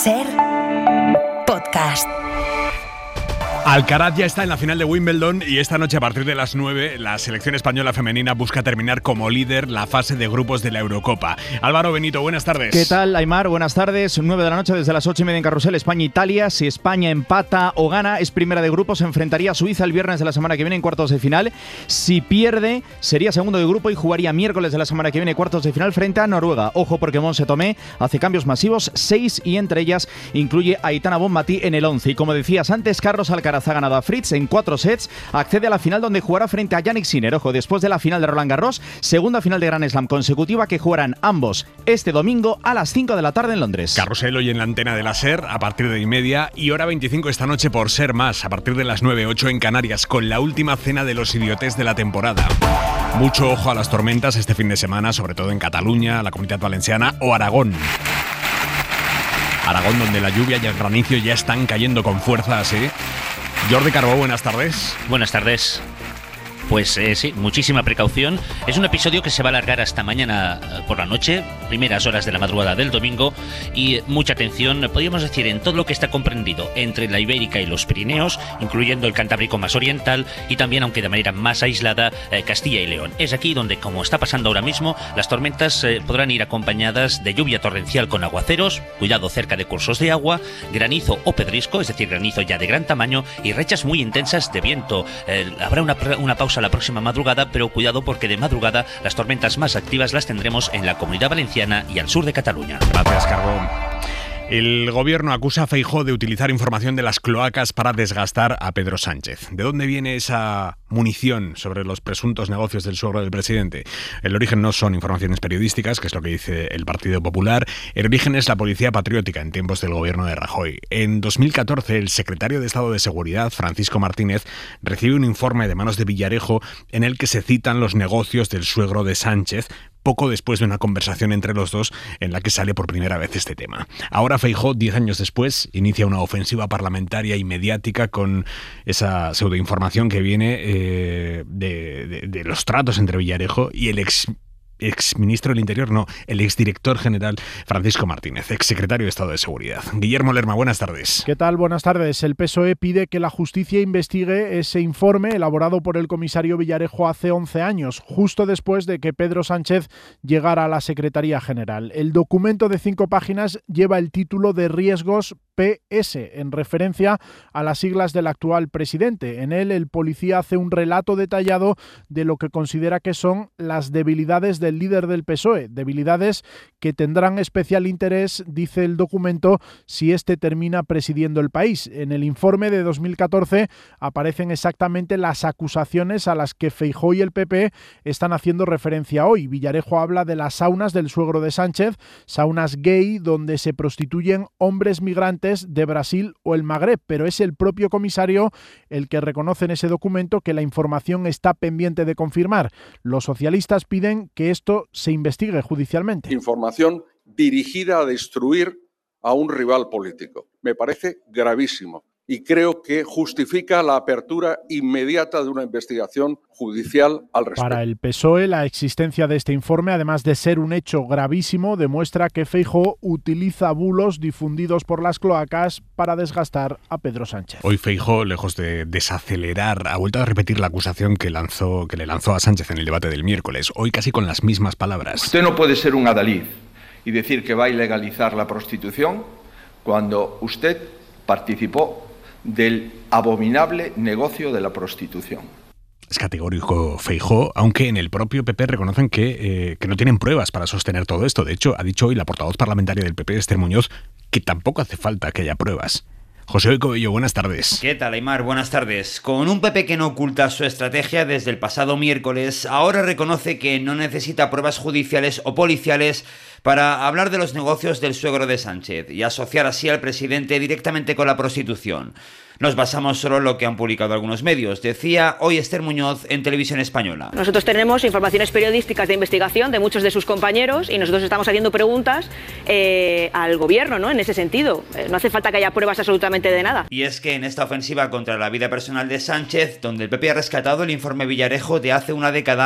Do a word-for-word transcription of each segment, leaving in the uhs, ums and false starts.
Ser Podcast. Alcaraz ya está en la final de Wimbledon y esta noche a partir de las nueve la selección española femenina busca terminar como líder la fase de grupos de la Eurocopa. Álvaro Benito, buenas tardes. ¿Qué tal, Aimar? Buenas tardes. nueve de la noche desde las ocho y media en Carrusel, España-Italia. Si España empata o gana, es primera de grupo. Se enfrentaría a Suiza el viernes de la semana que viene en cuartos de final. Si pierde, sería segundo de grupo y jugaría miércoles de la semana que viene cuartos de final frente a Noruega. Ojo porque Montse Tomé hace cambios masivos, seis, y entre ellas incluye a Aitana Bonmatí en el once. Y como decías antes, Carlos Alcaraz ha ganado a Fritz en cuatro sets, accede a la final donde jugará frente a Jannik Sinner. Ojo, después de la final de Roland Garros, segunda final de Grand Slam consecutiva que jugarán ambos este domingo a las cinco de la tarde en Londres. Carrusel hoy en la antena de la SER a partir de y media y hora veinticinco esta noche por Ser Más a partir de las nueve, ocho en Canarias con la última cena de los idiotes de la temporada. Mucho ojo a las tormentas este fin de semana, sobre todo en Cataluña, la Comunidad Valenciana o Aragón. Aragón, donde la lluvia y el granizo ya están cayendo con fuerza, ¿sí? Jordi Carbó, buenas tardes. Buenas tardes. Pues eh, sí, muchísima precaución. Es un episodio que se va a alargar hasta mañana por la noche, primeras horas de la madrugada del domingo, y mucha atención, podríamos decir, en todo lo que está comprendido entre la Ibérica y los Pirineos, incluyendo el Cantábrico más oriental y también, aunque de manera más aislada, eh, Castilla y León. Es aquí donde, como está pasando ahora mismo, las tormentas eh, podrán ir acompañadas de lluvia torrencial con aguaceros, cuidado cerca de cursos de agua, granizo o pedrisco, es decir, granizo ya de gran tamaño, y rachas muy intensas de viento. Eh, habrá una, una pausa la próxima madrugada, pero cuidado porque de madrugada las tormentas más activas las tendremos en la Comunidad Valenciana y al sur de Cataluña. Gracias, Carbón. El gobierno acusa a Feijóo de utilizar información de las cloacas para desgastar a Pedro Sánchez. ¿De dónde viene esa munición sobre los presuntos negocios del suegro del presidente? El origen no son informaciones periodísticas, que es lo que dice el Partido Popular. El origen es la policía patriótica en tiempos del gobierno de Rajoy. En dos mil catorce, el secretario de Estado de Seguridad, Francisco Martínez, recibe un informe de manos de Villarejo en el que se citan los negocios del suegro de Sánchez, poco después de una conversación entre los dos en la que sale por primera vez este tema. Ahora Feijóo, diez años después, inicia una ofensiva parlamentaria y mediática con esa pseudoinformación que viene eh, de, de, de los tratos entre Villarejo y el ex exministro del Interior, no, el exdirector general Francisco Martínez, exsecretario de Estado de Seguridad. Guillermo Lerma, buenas tardes. ¿Qué tal? Buenas tardes. El P S O E pide que la justicia investigue ese informe elaborado por el comisario Villarejo hace once años, justo después de que Pedro Sánchez llegara a la Secretaría General. El documento de cinco páginas lleva el título de Riesgos P S, en referencia a las siglas del actual presidente. En él, el policía hace un relato detallado de lo que considera que son las debilidades del líder del P S O E, debilidades que tendrán especial interés, dice el documento, si este termina presidiendo el país. En el informe de dos mil catorce aparecen exactamente las acusaciones a las que Feijóo y el P P están haciendo referencia hoy. Villarejo habla de las saunas del suegro de Sánchez, saunas gay donde se prostituyen hombres migrantes de Brasil o el Magreb, pero es el propio comisario el que reconoce en ese documento que la información está pendiente de confirmar. Los socialistas piden que esto se investigue judicialmente. Información dirigida a destruir a un rival político. Me parece gravísimo y creo que justifica la apertura inmediata de una investigación judicial al respecto. Para el P S O E, la existencia de este informe, además de ser un hecho gravísimo, demuestra que Feijóo utiliza bulos difundidos por las cloacas para desgastar a Pedro Sánchez. Hoy Feijóo, lejos de desacelerar, ha vuelto a repetir la acusación que lanzó, que le lanzó a Sánchez en el debate del miércoles, hoy casi con las mismas palabras. Usted no puede ser un adalid y decir que va a ilegalizar la prostitución cuando usted participó del abominable negocio de la prostitución. Es categórico Feijóo, aunque en el propio P P reconocen que, eh, que no tienen pruebas para sostener todo esto. De hecho, ha dicho hoy la portavoz parlamentaria del P P, Esther Muñoz, que tampoco hace falta que haya pruebas. José Oy Coello, buenas tardes. ¿Qué tal, Aimar? Buenas tardes. Con un P P que no oculta su estrategia desde el pasado miércoles, ahora reconoce que no necesita pruebas judiciales o policiales para hablar de los negocios del suegro de Sánchez y asociar así al presidente directamente con la prostitución. Nos basamos solo en lo que han publicado algunos medios, decía hoy Esther Muñoz en Televisión Española. Nosotros tenemos informaciones periodísticas de investigación de muchos de sus compañeros y nosotros estamos haciendo preguntas eh, al gobierno, ¿no? En ese sentido. Eh, no hace falta que haya pruebas absolutamente de nada. Y es que en esta ofensiva contra la vida personal de Sánchez, donde el P P ha rescatado el informe Villarejo de hace una década,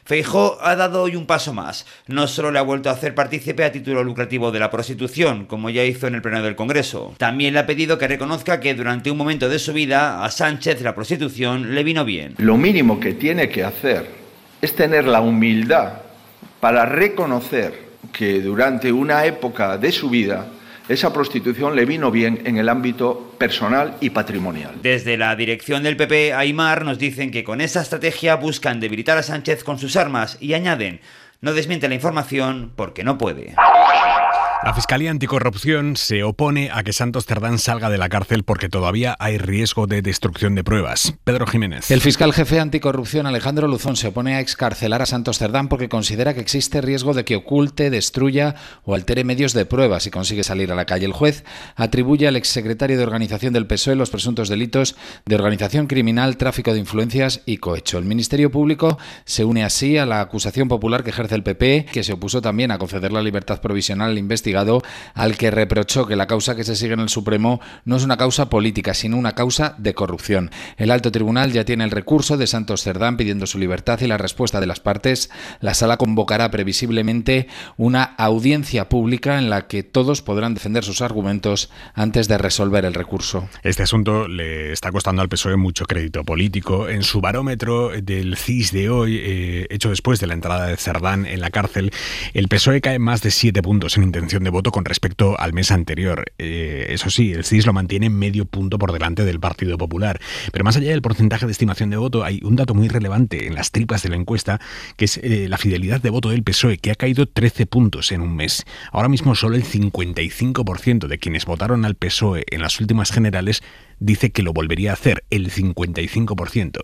Feijóo ha dado hoy un paso más. No solo le ha vuelto a hacer partícipe a título lucrativo de la prostitución, como ya hizo en el pleno del Congreso. También le ha pedido que reconozca que durante un momento de su vida a Sánchez la prostitución le vino bien. Lo mínimo que tiene que hacer es tener la humildad para reconocer que durante una época de su vida esa prostitución le vino bien en el ámbito personal y patrimonial. Desde la dirección del P P, Aimar, nos dicen que con esa estrategia buscan debilitar a Sánchez con sus armas y añaden, no desmiente la información porque no puede. La Fiscalía Anticorrupción se opone a que Santos Cerdán salga de la cárcel porque todavía hay riesgo de destrucción de pruebas. Pedro Jiménez. El fiscal jefe anticorrupción Alejandro Luzón se opone a excarcelar a Santos Cerdán porque considera que existe riesgo de que oculte, destruya o altere medios de prueba si consigue salir a la calle. El juez atribuye al exsecretario de Organización del P S O E los presuntos delitos de organización criminal, tráfico de influencias y cohecho. El Ministerio Público se une así a la acusación popular que ejerce el P P, que se opuso también a conceder la libertad provisional al investigado, al que reprochó que la causa que se sigue en el Supremo no es una causa política, sino una causa de corrupción. El alto tribunal ya tiene el recurso de Santos Cerdán pidiendo su libertad y la respuesta de las partes. La sala convocará previsiblemente una audiencia pública en la que todos podrán defender sus argumentos antes de resolver el recurso. Este asunto le está costando al P S O E mucho crédito político. En su barómetro del C I S de hoy, eh, hecho después de la entrada de Cerdán en la cárcel, el P S O E cae más de siete puntos en intención de voto con respecto al mes anterior. Eh, eso sí, el C I S lo mantiene medio punto por delante del Partido Popular. Pero más allá del porcentaje de estimación de voto, hay un dato muy relevante en las tripas de la encuesta, que es eh, la fidelidad de voto del P S O E, que ha caído trece puntos en un mes. Ahora mismo solo el cincuenta y cinco por ciento de quienes votaron al P S O E en las últimas generales dice que lo volvería a hacer, el cincuenta y cinco por ciento.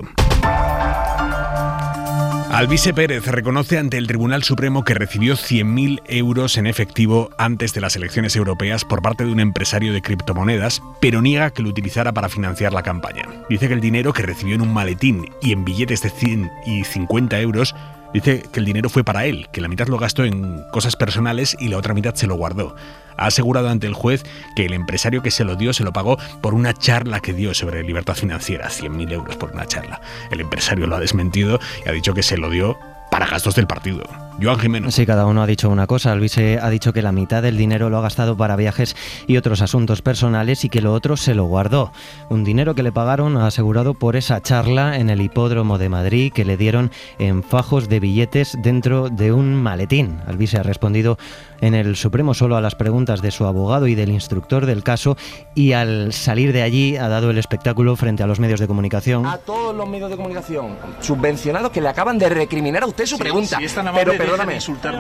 Alvise Pérez reconoce ante el Tribunal Supremo que recibió cien mil euros en efectivo antes de las elecciones europeas por parte de un empresario de criptomonedas, pero niega que lo utilizara para financiar la campaña. Dice que el dinero que recibió en un maletín y en billetes de cien y cincuenta euros, dice que el dinero fue para él, que la mitad lo gastó en cosas personales y la otra mitad se lo guardó. Ha asegurado ante el juez que el empresario que se lo dio se lo pagó por una charla que dio sobre libertad financiera, cien mil euros por una charla. El empresario lo ha desmentido y ha dicho que se lo dio para gastos del partido. Joan Jimeno. Sí, cada uno ha dicho una cosa. Alvise ha dicho que la mitad del dinero lo ha gastado para viajes y otros asuntos personales y que lo otro se lo guardó. Un dinero que le pagaron, ha asegurado, por esa charla en el hipódromo de Madrid que le dieron en fajos de billetes dentro de un maletín. Alvise ha respondido en el Supremo solo a las preguntas de su abogado y del instructor del caso y al salir de allí ha dado el espectáculo frente a los medios de comunicación. A todos los medios de comunicación subvencionados que le acaban de recriminar a usted su sí, pregunta. Si pero perdóname, usted,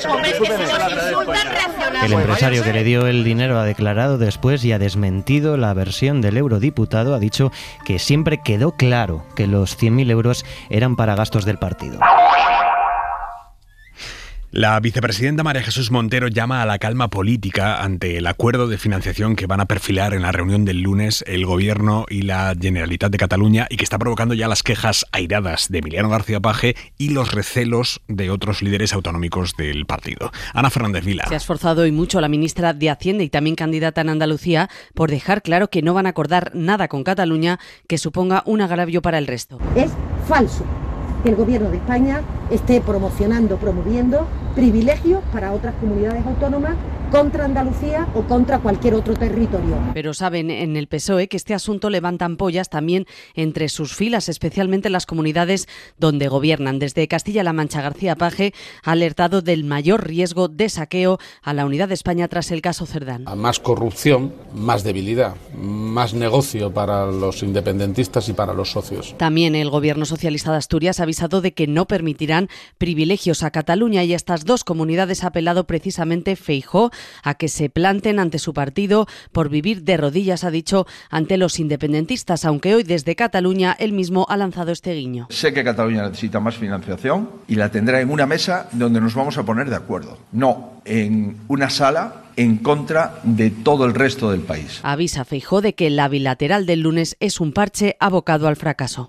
el empresario que le dio el dinero ha declarado después y ha desmentido la versión del eurodiputado. Ha dicho que siempre quedó claro que los cien mil euros eran para gastos del partido. La vicepresidenta María Jesús Montero llama a la calma política ante el acuerdo de financiación que van a perfilar en la reunión del lunes el Gobierno y la Generalitat de Cataluña y que está provocando ya las quejas airadas de Emiliano García Paje y los recelos de otros líderes autonómicos del partido. Ana Fernández Vila. Se ha esforzado hoy mucho la ministra de Hacienda y también candidata en Andalucía por dejar claro que no van a acordar nada con Cataluña que suponga un agravio para el resto. Es falso que el Gobierno de España esté promocionando, promoviendo privilegios para otras comunidades autónomas contra Andalucía o contra cualquier otro territorio. Pero saben en el P S O E que este asunto levanta ampollas también entre sus filas, especialmente en las comunidades donde gobiernan. Desde Castilla-La Mancha, García Paje ha alertado del mayor riesgo de saqueo a la unidad de España tras el caso Cerdán. A más corrupción, más debilidad, más negocio para los independentistas y para los socios. También el Gobierno socialista de Asturias ha avisado de que no permitirán privilegios a Cataluña y a estas dos comunidades ha apelado precisamente Feijóo a que se planten ante su partido por vivir de rodillas, ha dicho, ante los independentistas, aunque hoy desde Cataluña él mismo ha lanzado este guiño. Sé que Cataluña necesita más financiación y la tendrá en una mesa donde nos vamos a poner de acuerdo, no en una sala en contra de todo el resto del país. Avisa Feijóo de que la bilateral del lunes es un parche abocado al fracaso.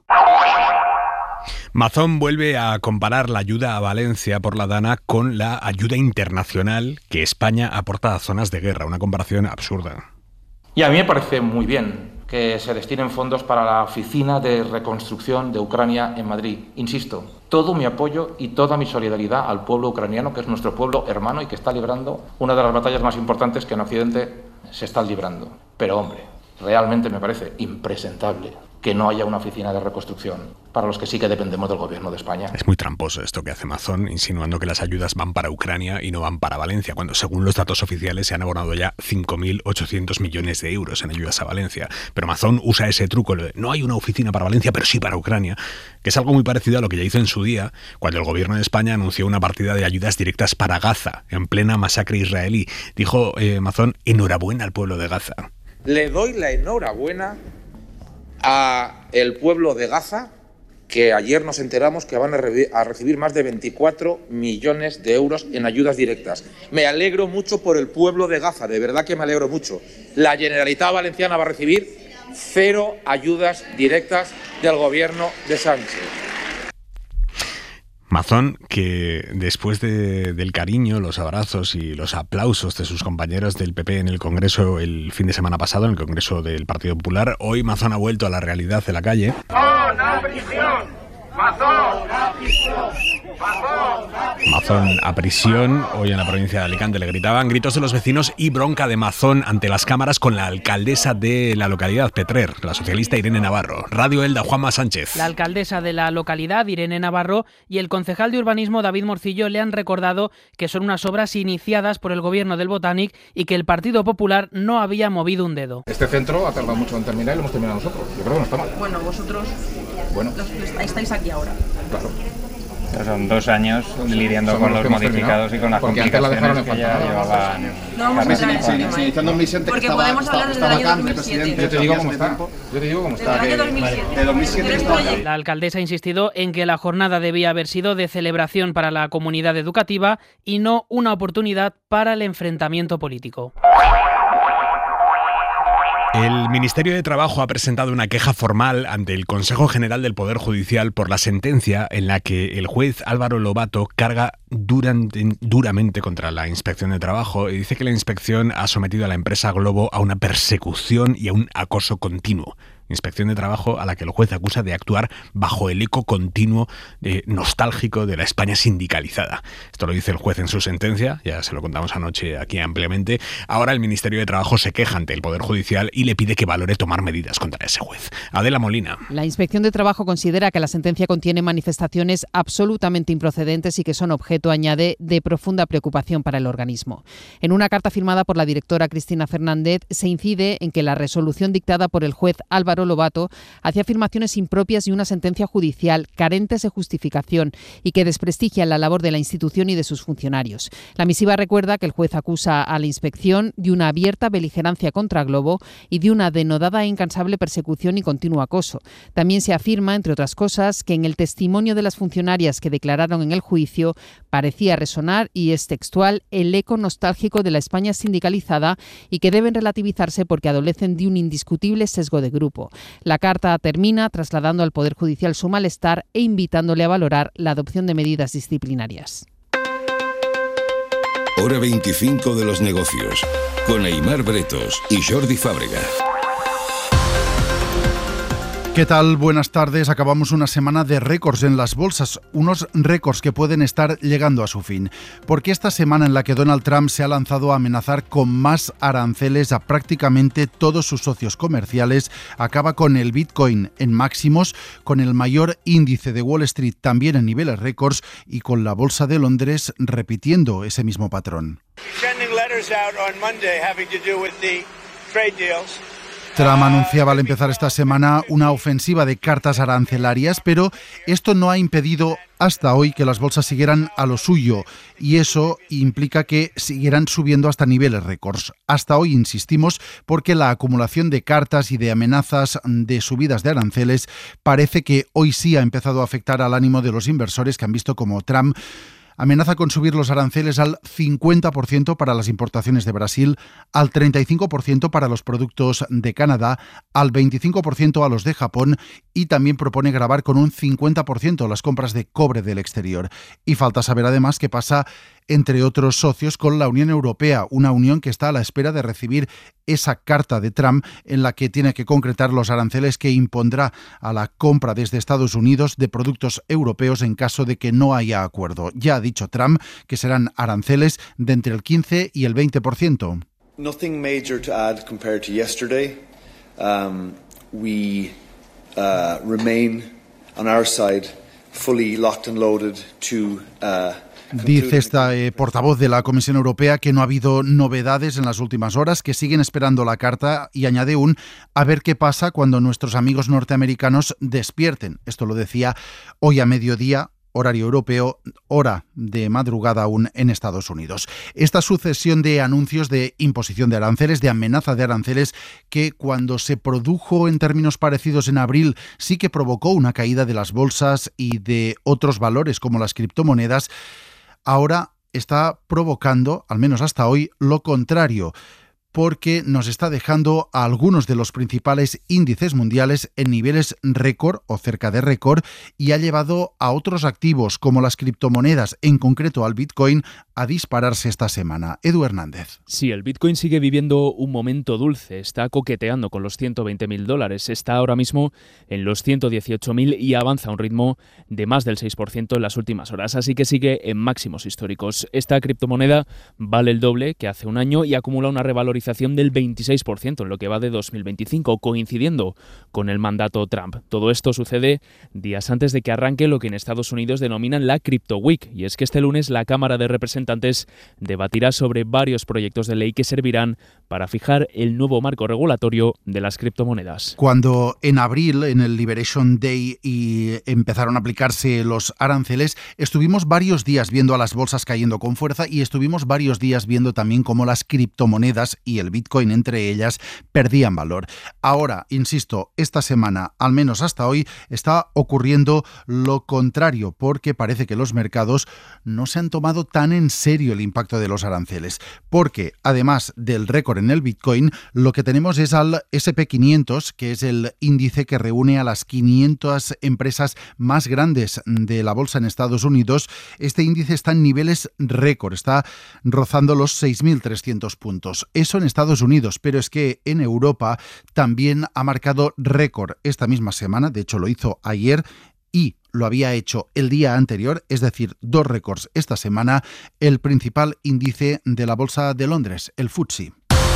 Mazón vuelve a comparar la ayuda a Valencia por la Dana con la ayuda internacional que España aporta a zonas de guerra, una comparación absurda. Y a mí me parece muy bien. que se destinen fondos para la Oficina de Reconstrucción de Ucrania en Madrid. Insisto, todo mi apoyo y toda mi solidaridad al pueblo ucraniano, que es nuestro pueblo hermano y que está librando una de las batallas más importantes que en Occidente se están librando. Pero hombre, realmente me parece impresentable que no haya una oficina de reconstrucción para los que sí que dependemos del gobierno de España. Es muy tramposo esto que hace Mazón, insinuando que las ayudas van para Ucrania y no van para Valencia, cuando según los datos oficiales se han abonado ya cinco mil ochocientos millones de euros en ayudas a Valencia. Pero Mazón usa ese truco, lo de, no hay una oficina para Valencia, pero sí para Ucrania, que es algo muy parecido a lo que ya hizo en su día, cuando el gobierno de España anunció una partida de ayudas directas para Gaza, en plena masacre israelí. Dijo eh, Mazón, enhorabuena al pueblo de Gaza. Le doy la enhorabuena a el pueblo de Gaza, que ayer nos enteramos que van a, re- a recibir más de veinticuatro millones de euros en ayudas directas. Me alegro mucho por el pueblo de Gaza, de verdad que me alegro mucho. La Generalitat Valenciana va a recibir cero ayudas directas del gobierno de Sánchez. Mazón, que después de, del cariño, los abrazos y los aplausos de sus compañeros del P P en el Congreso el fin de semana pasado, en el Congreso del Partido Popular, hoy Mazón ha vuelto a la realidad de la calle. ¡Mazón a prisión! ¡Mazón a prisión! Mazón a prisión. Hoy en la provincia de Alicante le gritaban gritos de los vecinos y bronca de Mazón ante las cámaras con la alcaldesa de la localidad, Petrer, la socialista Irene Navarro. Radio Elda, Juanma Sánchez. La alcaldesa de la localidad, Irene Navarro, y el concejal de urbanismo, David Morcillo, le han recordado que son unas obras iniciadas por el gobierno del Botanic y que el Partido Popular no había movido un dedo. Este centro ha tardado mucho en terminar y lo hemos terminado nosotros. Yo creo que no está mal. Bueno, vosotros bueno. los, estáis aquí ahora. Claro. Son dos años lidiando Somos con los, los modificados y con las porque complicaciones que ya llevaban. No vamos a entrar en ese tema, iniciando un Vicente porque que estaba, podemos hablar del año dos mil siete. Yo te digo cómo está. Yo te digo cómo está. Del año dos mil siete. De dos mil siete. La alcaldesa ha insistido en que la jornada debía haber sido de celebración para la comunidad educativa y no una oportunidad para el enfrentamiento político. El Ministerio de Trabajo ha presentado una queja formal ante el Consejo General del Poder Judicial por la sentencia en la que el juez Álvaro Lobato carga durante, duramente contra la Inspección de Trabajo y dice que la inspección ha sometido a la empresa Globo a una persecución y a un acoso continuo. Inspección de Trabajo a la que el juez acusa de actuar bajo el eco continuo eh, nostálgico de la España sindicalizada. Esto lo dice el juez en su sentencia, ya se lo contamos anoche aquí ampliamente. Ahora el Ministerio de Trabajo se queja ante el Poder Judicial y le pide que valore tomar medidas contra ese juez. Adela Molina. La Inspección de Trabajo considera que la sentencia contiene manifestaciones absolutamente improcedentes y que son objeto, añade, de profunda preocupación para el organismo. En una carta firmada por la directora Cristina Fernández se incide en que la resolución dictada por el juez Álvaro Lobato hacía afirmaciones impropias y una sentencia judicial carentes de justificación y que desprestigian la labor de la institución y de sus funcionarios. La misiva recuerda que el juez acusa a la inspección de una abierta beligerancia contra Globo y de una denodada e incansable persecución y continuo acoso. También se afirma, entre otras cosas, que en el testimonio de las funcionarias que declararon en el juicio parecía resonar, y es textual, el eco nostálgico de la España sindicalizada y que deben relativizarse porque adolecen de un indiscutible sesgo de grupo. La carta termina trasladando al Poder Judicial su malestar e invitándole a valorar la adopción de medidas disciplinarias. Hora veinticinco de los negocios, con Aimar Bretos y Jordi Fábrega. ¿Qué tal? Buenas tardes. Acabamos una semana de récords en las bolsas, unos récords que pueden estar llegando a su fin. Porque esta semana en la que Donald Trump se ha lanzado a amenazar con más aranceles a prácticamente todos sus socios comerciales, acaba con el Bitcoin en máximos, con el mayor índice de Wall Street también en niveles récords y con la bolsa de Londres repitiendo ese mismo patrón. Trump anunciaba al empezar esta semana una ofensiva de cartas arancelarias, pero esto no ha impedido hasta hoy que las bolsas siguieran a lo suyo, y eso implica que siguieran subiendo hasta niveles récords. Hasta hoy, insistimos, porque la acumulación de cartas y de amenazas de subidas de aranceles parece que hoy sí ha empezado a afectar al ánimo de los inversores que han visto como Trump amenaza con subir los aranceles al cincuenta por ciento para las importaciones de Brasil, al treinta y cinco por ciento para los productos de Canadá, al veinticinco por ciento a los de Japón y también propone gravar con un cincuenta por ciento las compras de cobre del exterior. Y falta saber además qué pasa entre otros socios, con la Unión Europea, una unión que está a la espera de recibir esa carta de Trump en la que tiene que concretar los aranceles que impondrá a la compra desde Estados Unidos de productos europeos en caso de que no haya acuerdo. Ya ha dicho Trump que serán aranceles de entre el quince y el veinte por ciento. Nothing major to add compared to yesterday. Um, we uh, remain on our side fully locked and loaded to uh, Dice esta eh, portavoz de la Comisión Europea que no ha habido novedades en las últimas horas, que siguen esperando la carta, y añade un a ver qué pasa cuando nuestros amigos norteamericanos despierten. Esto lo decía hoy a mediodía, horario europeo, hora de madrugada aún en Estados Unidos. Esta sucesión de anuncios de imposición de aranceles, de amenaza de aranceles, que cuando se produjo en términos parecidos en abril sí que provocó una caída de las bolsas y de otros valores como las criptomonedas, ahora está provocando, al menos hasta hoy, lo contrario, porque nos está dejando a algunos de los principales índices mundiales en niveles récord o cerca de récord, y ha llevado a otros activos como las criptomonedas, en concreto al Bitcoin, a dispararse esta semana. Edu Hernández. Sí, el Bitcoin sigue viviendo un momento dulce, está coqueteando con los ciento veinte mil dólares, está ahora mismo en los ciento dieciocho mil y avanza a un ritmo de más del seis por ciento en las últimas horas, así que sigue en máximos históricos. Esta criptomoneda vale el doble que hace un año y acumula una revalorización del veintiséis por ciento en lo que va de dos mil veinticinco, coincidiendo con el mandato Trump. Todo esto sucede días antes de que arranque lo que en Estados Unidos denominan la Crypto Week, y es que este lunes la Cámara de Representantes debatirá sobre varios proyectos de ley que servirán para fijar el nuevo marco regulatorio de las criptomonedas. Cuando en abril, en el Liberation Day, y empezaron a aplicarse los aranceles, estuvimos varios días viendo a las bolsas cayendo con fuerza, y estuvimos varios días viendo también cómo las criptomonedas y el Bitcoin entre ellas perdían valor. Ahora, insisto, esta semana, al menos hasta hoy, está ocurriendo lo contrario, porque parece que los mercados no se han tomado tan en serio el impacto de los aranceles, porque además del récord en el Bitcoin, lo que tenemos es al ese and pe quinientos, que es el índice que reúne a las quinientas empresas más grandes de la bolsa en Estados Unidos. Este índice está en niveles récord, está rozando los seis mil trescientos puntos. Eso en Estados Unidos, pero es que en Europa también ha marcado récord esta misma semana, de hecho lo hizo ayer y lo había hecho el día anterior, es decir, dos récords esta semana, el principal índice de la Bolsa de Londres, el F T S E.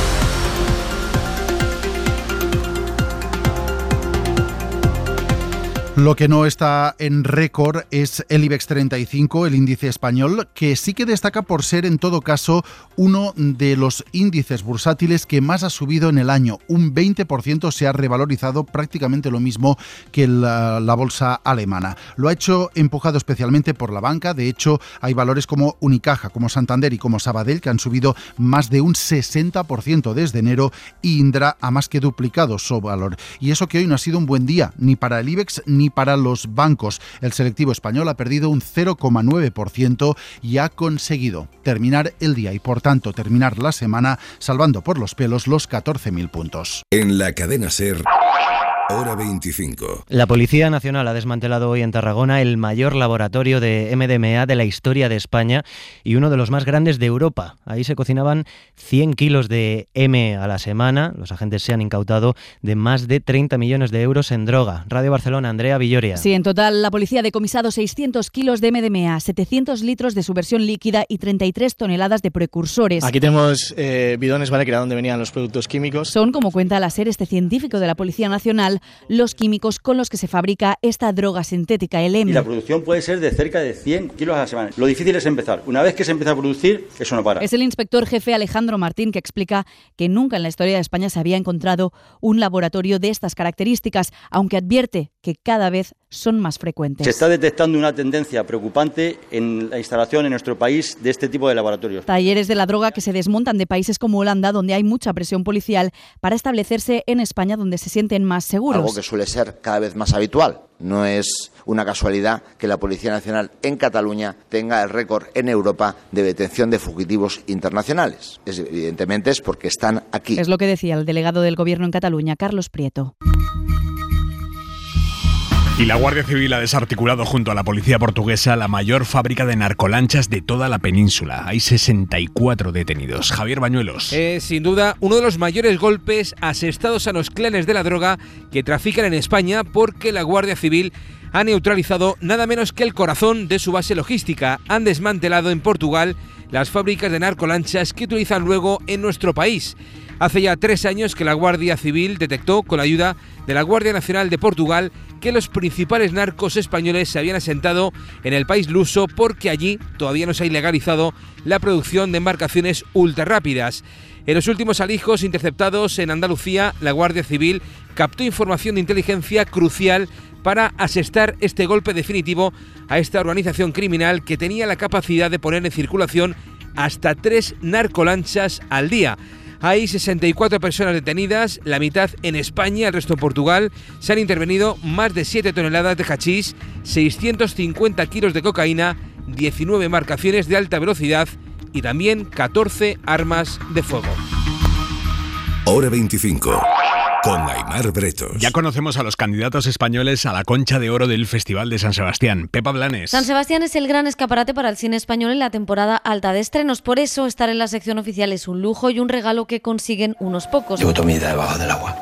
Lo que no está en récord es el IBEX treinta y cinco, el índice español, que sí que destaca por ser, en todo caso, uno de los índices bursátiles que más ha subido en el año. Un veinte por ciento se ha revalorizado, prácticamente lo mismo que la, la bolsa alemana. Lo ha hecho empujado especialmente por la banca. De hecho, hay valores como Unicaja, como Santander y como Sabadell que han subido más de un sesenta por ciento desde enero, y Indra ha más que duplicado su valor. Y eso que hoy no ha sido un buen día, ni para el IBEX ni para los bancos. El selectivo español ha perdido un cero coma nueve por ciento y ha conseguido terminar el día y por tanto terminar la semana salvando por los pelos los catorce mil puntos. En la cadena SER, hora veinticinco. La Policía Nacional ha desmantelado hoy en Tarragona el mayor laboratorio de eme de eme a de la historia de España y uno de los más grandes de Europa. Ahí se cocinaban cien kilos de M a la semana. Los agentes se han incautado de más de treinta millones de euros en droga. Radio Barcelona, Andrea Villoria. Sí, en total la policía ha decomisado seiscientos kilos de eme de eme a, setecientos litros de su versión líquida y treinta y tres toneladas de precursores. Aquí tenemos eh, bidones, ¿vale?, que era donde venían los productos químicos. Son, como cuenta la SER, este científico de la Policía Nacional, los químicos con los que se fabrica esta droga sintética, el M. Y la producción puede ser de cerca de cien kilos a la semana. Lo difícil es empezar. Una vez que se empieza a producir, eso no para. Es el inspector jefe Alejandro Martín que explica que nunca en la historia de España se había encontrado un laboratorio de estas características, aunque advierte que cada vez son más frecuentes. Se está detectando una tendencia preocupante en la instalación en nuestro país de este tipo de laboratorios. Talleres de la droga que se desmontan de países como Holanda, donde hay mucha presión policial, para establecerse en España, donde se sienten más seguros. Algo que suele ser cada vez más habitual. No es una casualidad que la Policía Nacional en Cataluña tenga el récord en Europa de detención de fugitivos internacionales. Es, evidentemente es porque están aquí. Es lo que decía el delegado del Gobierno en Cataluña, Carlos Prieto. Y la Guardia Civil ha desarticulado junto a la policía portuguesa la mayor fábrica de narcolanchas de toda la península. Hay sesenta y cuatro detenidos. Javier Bañuelos. Es sin duda uno de los mayores golpes asestados a los clanes de la droga que trafican en España, porque la Guardia Civil ha neutralizado nada menos que el corazón de su base logística. Han desmantelado en Portugal las fábricas de narcolanchas que utilizan luego en nuestro país. Hace ya tres años que la Guardia Civil detectó, con la ayuda de la Guardia Nacional de Portugal, que los principales narcos españoles se habían asentado en el país luso, porque allí todavía no se ha ilegalizado la producción de embarcaciones ultrarrápidas. En los últimos alijos interceptados en Andalucía, la Guardia Civil captó información de inteligencia crucial para asestar este golpe definitivo a esta organización criminal que tenía la capacidad de poner en circulación hasta tres narcolanchas al día. Hay sesenta y cuatro personas detenidas, la mitad en España, el resto en Portugal. Se han intervenido más de siete toneladas de hachís, seiscientos cincuenta kilos de cocaína, diecinueve embarcaciones de alta velocidad y también catorce armas de fuego. Hora veinticinco. Con Aimar Bretos. Ya conocemos a los candidatos españoles a la Concha de Oro del Festival de San Sebastián. Pepa Blanes. San Sebastián es el gran escaparate para el cine español en la temporada alta de estrenos. Por eso, estar en la sección oficial es un lujo y un regalo que consiguen unos pocos. Llevo toda mi vida debajo del agua.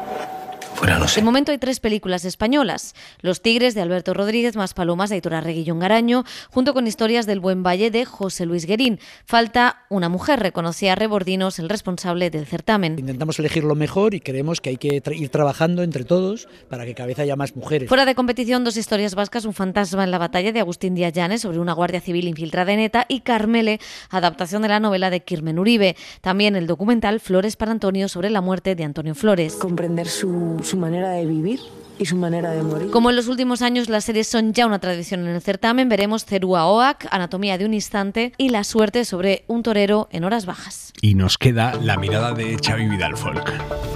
Fuera no sé. De momento hay tres películas españolas. Los Tigres, de Alberto Rodríguez, más Palomas, de Aitor Arregui y Ongaraño, junto con Historias del Buen Valle, de José Luis Guerín. Falta una mujer, reconocía Rebordinos, el responsable del certamen. Intentamos elegir lo mejor y creemos que hay que tra- ir trabajando entre todos para que cada vez haya más mujeres. Fuera de competición, dos historias vascas, Un fantasma en la batalla, de Agustín Díaz Llanes, sobre una guardia civil infiltrada en ETA, y Carmele, adaptación de la novela de Kirmen Uribe. También el documental Flores para Antonio, sobre la muerte de Antonio Flores. Comprender su, su manera de vivir y su manera de morir. Como en los últimos años las series son ya una tradición en el certamen, veremos Zerua Oak, Anatomía de un instante y La suerte, sobre un torero en horas bajas. Y nos queda la mirada de Xavi Vidal Folk.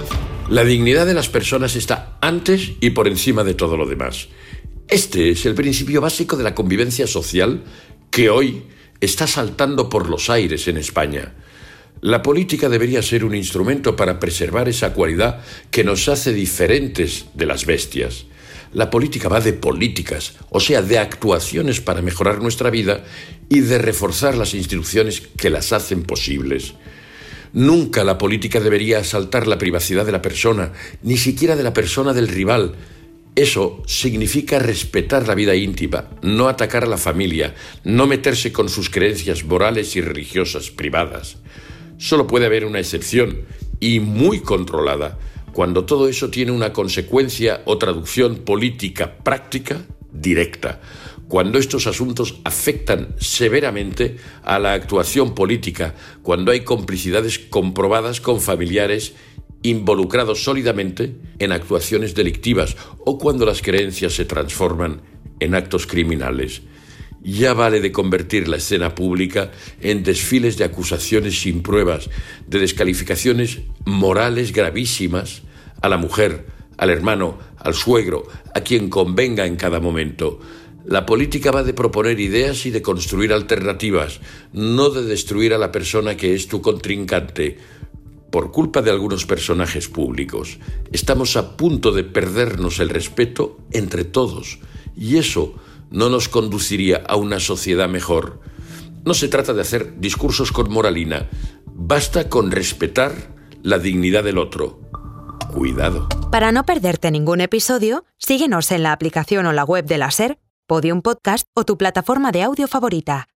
La dignidad de las personas está antes y por encima de todo lo demás. Este es el principio básico de la convivencia social que hoy está saltando por los aires en España. La política debería ser un instrumento para preservar esa cualidad que nos hace diferentes de las bestias. La política va de políticas, o sea, de actuaciones para mejorar nuestra vida y de reforzar las instituciones que las hacen posibles. Nunca la política debería asaltar la privacidad de la persona, ni siquiera de la persona del rival. Eso significa respetar la vida íntima, no atacar a la familia, no meterse con sus creencias morales y religiosas privadas. Solo puede haber una excepción, y muy controlada, cuando todo eso tiene una consecuencia o traducción política práctica directa, cuando estos asuntos afectan severamente a la actuación política, cuando hay complicidades comprobadas con familiares involucrados sólidamente en actuaciones delictivas o cuando las creencias se transforman en actos criminales. Ya vale de convertir la escena pública en desfiles de acusaciones sin pruebas, de descalificaciones morales gravísimas a la mujer, al hermano, al suegro, a quien convenga en cada momento. La política va de proponer ideas y de construir alternativas, no de destruir a la persona que es tu contrincante. Por culpa de algunos personajes públicos, estamos a punto de perdernos el respeto entre todos, y eso no nos conduciría a una sociedad mejor. No se trata de hacer discursos con moralina, basta con respetar la dignidad del otro. Cuidado. Para no perderte ningún episodio, síguenos en la aplicación o la web de la SER, Podium Podcast o tu plataforma de audio favorita.